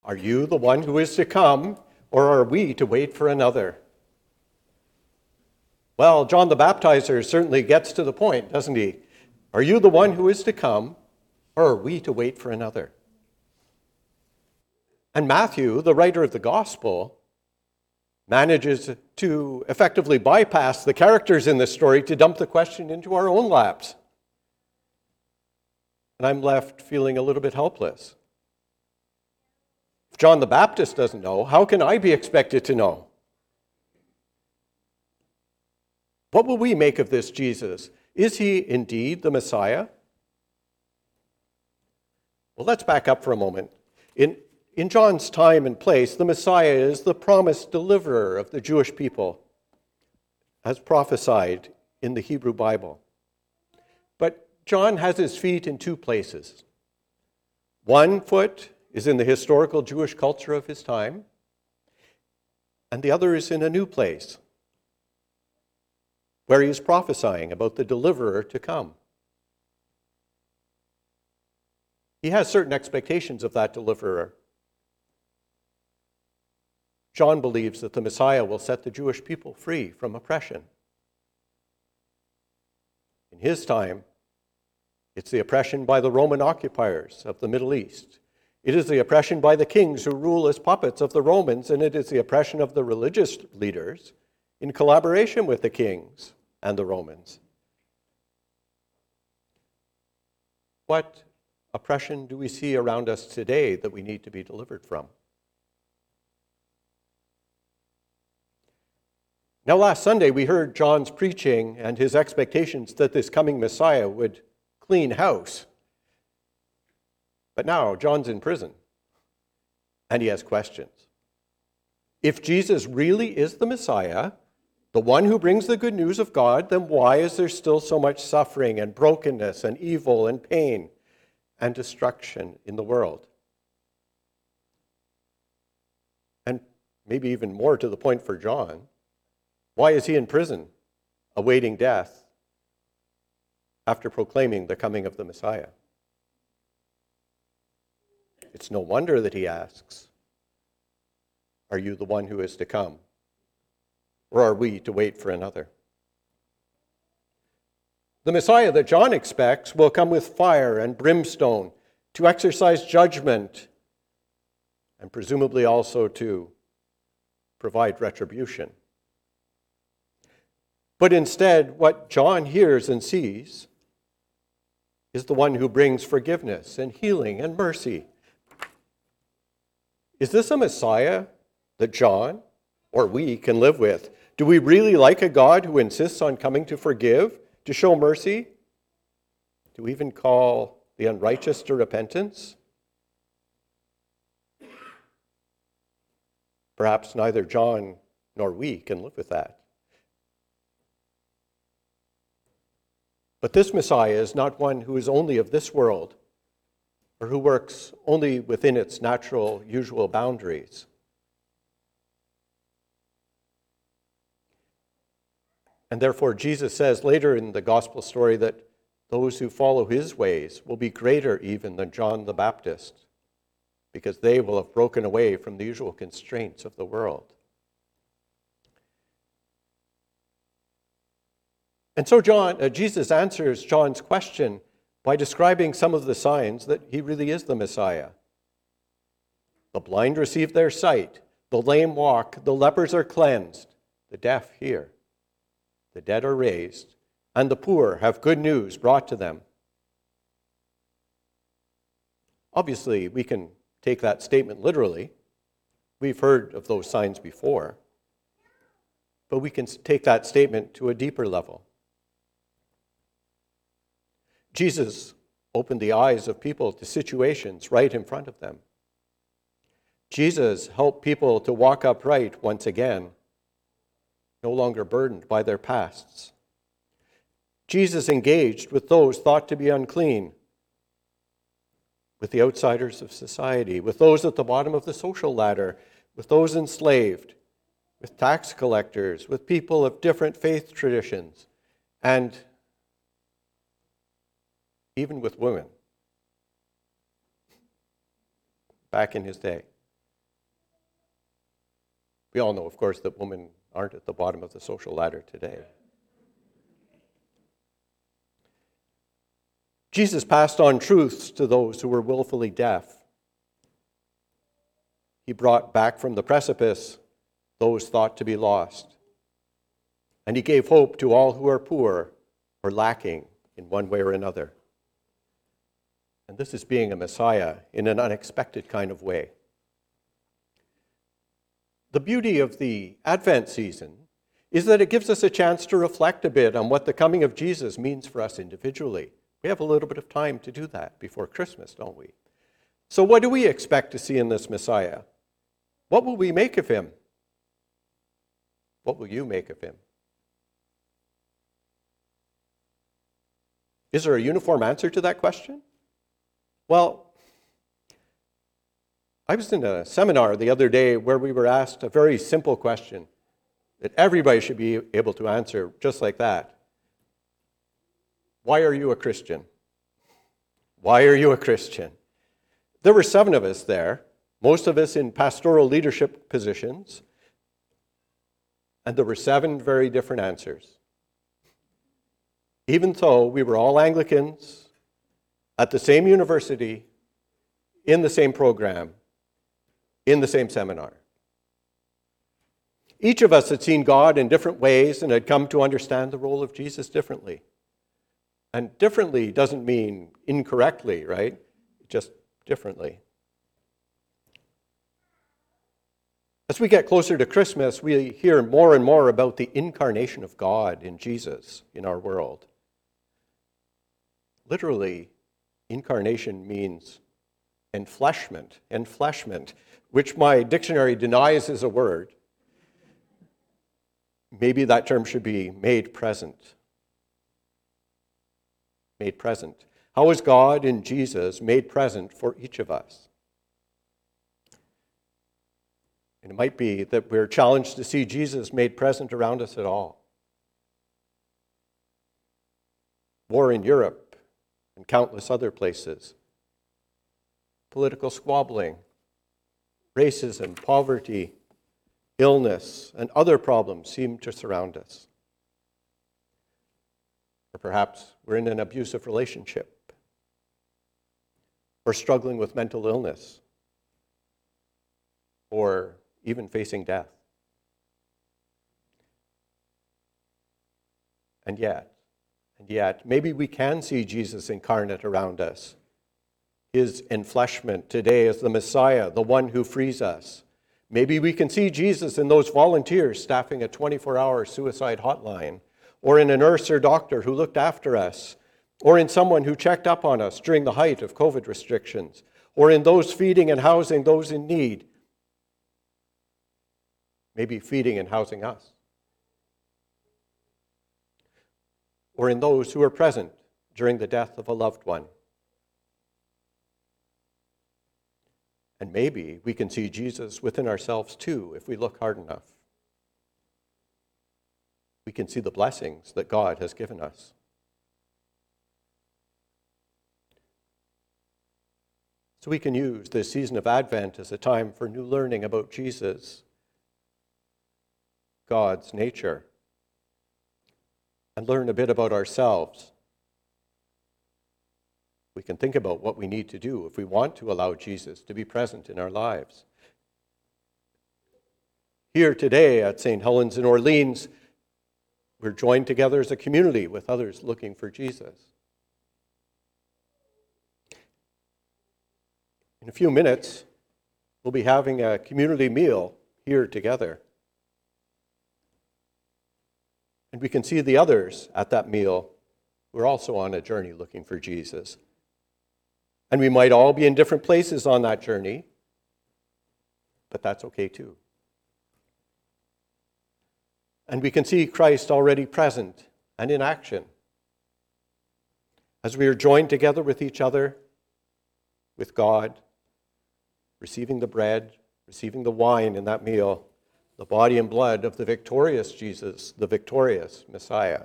Are you the one who is to come, or are we to wait for another? Well, John the Baptizer certainly gets to the point, doesn't he? Are you the one who is to come, or are we to wait for another? And Matthew, the writer of the gospel, manages to effectively bypass the characters in this story to dump the question into our own laps. And I'm left feeling a little bit helpless. If John the Baptist doesn't know, how can I be expected to know? What will we make of this Jesus? Is he indeed the Messiah? Well, let's back up for a moment. In John's time and place, the Messiah is the promised deliverer of the Jewish people, as prophesied in the Hebrew Bible. But John has his feet in two places. One foot is in the historical Jewish culture of his time, and the other is in a new place, where he is prophesying about the deliverer to come. He has certain expectations of that deliverer. John believes that the Messiah will set the Jewish people free from oppression. In his time, it's the oppression by the Roman occupiers of the Middle East. It is the oppression by the kings who rule as puppets of the Romans, and it is the oppression of the religious leaders in collaboration with the kings and the Romans. What oppression do we see around us today that we need to be delivered from? Now, last Sunday, we heard John's preaching and his expectations that this coming Messiah would clean house. But now, John's in prison, and he has questions. If Jesus really is the Messiah, the one who brings the good news of God, then why is there still so much suffering and brokenness and evil and pain and destruction in the world? And maybe even more to the point for John, why is he in prison, awaiting death, after proclaiming the coming of the Messiah? It's no wonder that he asks, are you the one who is to come? Or are we to wait for another? The Messiah that John expects will come with fire and brimstone to exercise judgment and presumably also to provide retribution. But instead, what John hears and sees is the one who brings forgiveness and healing and mercy. Is this a Messiah that John or we can live with? Do we really like a God who insists on coming to forgive, to show mercy, to even call the unrighteous to repentance? Perhaps neither John nor we can live with that. But this Messiah is not one who is only of this world or who works only within its natural, usual boundaries. And therefore, Jesus says later in the gospel story that those who follow his ways will be greater even than John the Baptist, because they will have broken away from the usual constraints of the world. And so Jesus answers John's question by describing some of the signs that he really is the Messiah. The blind receive their sight, the lame walk, the lepers are cleansed, the deaf hear, the dead are raised, and the poor have good news brought to them. Obviously, we can take that statement literally. We've heard of those signs before. But we can take that statement to a deeper level. Jesus opened the eyes of people to situations right in front of them. Jesus helped people to walk upright once again, no longer burdened by their pasts. Jesus engaged with those thought to be unclean, with the outsiders of society, with those at the bottom of the social ladder, with those enslaved, with tax collectors, with people of different faith traditions, and even with women back in his day. We all know, of course, that women aren't at the bottom of the social ladder today. Jesus passed on truths to those who were willfully deaf. He brought back from the precipice those thought to be lost. And he gave hope to all who are poor or lacking in one way or another. And this is being a Messiah in an unexpected kind of way. The beauty of the Advent season is that it gives us a chance to reflect a bit on what the coming of Jesus means for us individually. We have a little bit of time to do that before Christmas, don't we? So what do we expect to see in this Messiah? What will we make of him? What will you make of him? Is there a uniform answer to that question? Well, I was in a seminar the other day where we were asked a very simple question that everybody should be able to answer just like that. Why are you a Christian? Why are you a Christian? There were 7 of us there, most of us in pastoral leadership positions, and there were 7 very different answers. Even though we were all Anglicans, at the same university, in the same program, in the same seminar. Each of us had seen God in different ways and had come to understand the role of Jesus differently. And differently doesn't mean incorrectly, right? Just differently. As we get closer to Christmas, we hear more and more about the incarnation of God in Jesus in our world. Literally, incarnation means enfleshment, which my dictionary denies is a word. Maybe that term should be made present. Made present. How is God in Jesus made present for each of us? And it might be that we're challenged to see Jesus made present around us at all. War in Europe and countless other places. Political squabbling, racism, poverty, illness, and other problems seem to surround us. Or perhaps we're in an abusive relationship, or struggling with mental illness, or even facing death. And yet, maybe we can see Jesus incarnate around us. His enfleshment today as the Messiah, the one who frees us. Maybe we can see Jesus in those volunteers staffing a 24-hour suicide hotline, or in a nurse or doctor who looked after us, or in someone who checked up on us during the height of COVID restrictions, or in those feeding and housing those in need, maybe feeding and housing us, or in those who are present during the death of a loved one. And maybe we can see Jesus within ourselves too if we look hard enough. We can see the blessings that God has given us. So we can use this season of Advent as a time for new learning about Jesus, God's nature, and learn a bit about ourselves. We can think about what we need to do if we want to allow Jesus to be present in our lives. Here today at St. Helens in Orleans, we're joined together as a community with others looking for Jesus. In a few minutes, we'll be having a community meal here together. And we can see the others at that meal who are also on a journey looking for Jesus. And we might all be in different places on that journey, but that's okay too. And we can see Christ already present and in action. As we are joined together with each other, with God, receiving the bread, receiving the wine in that meal, the body and blood of the victorious Jesus, the victorious Messiah.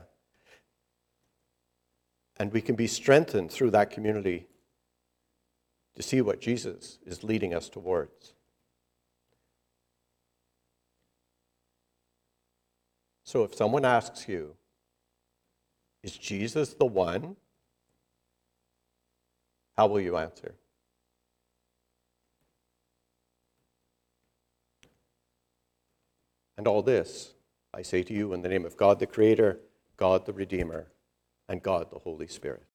And we can be strengthened through that community to see what Jesus is leading us towards. So if someone asks you, is Jesus the one? How will you answer? And all this, I say to you in the name of God the Creator, God the Redeemer, and God the Holy Spirit.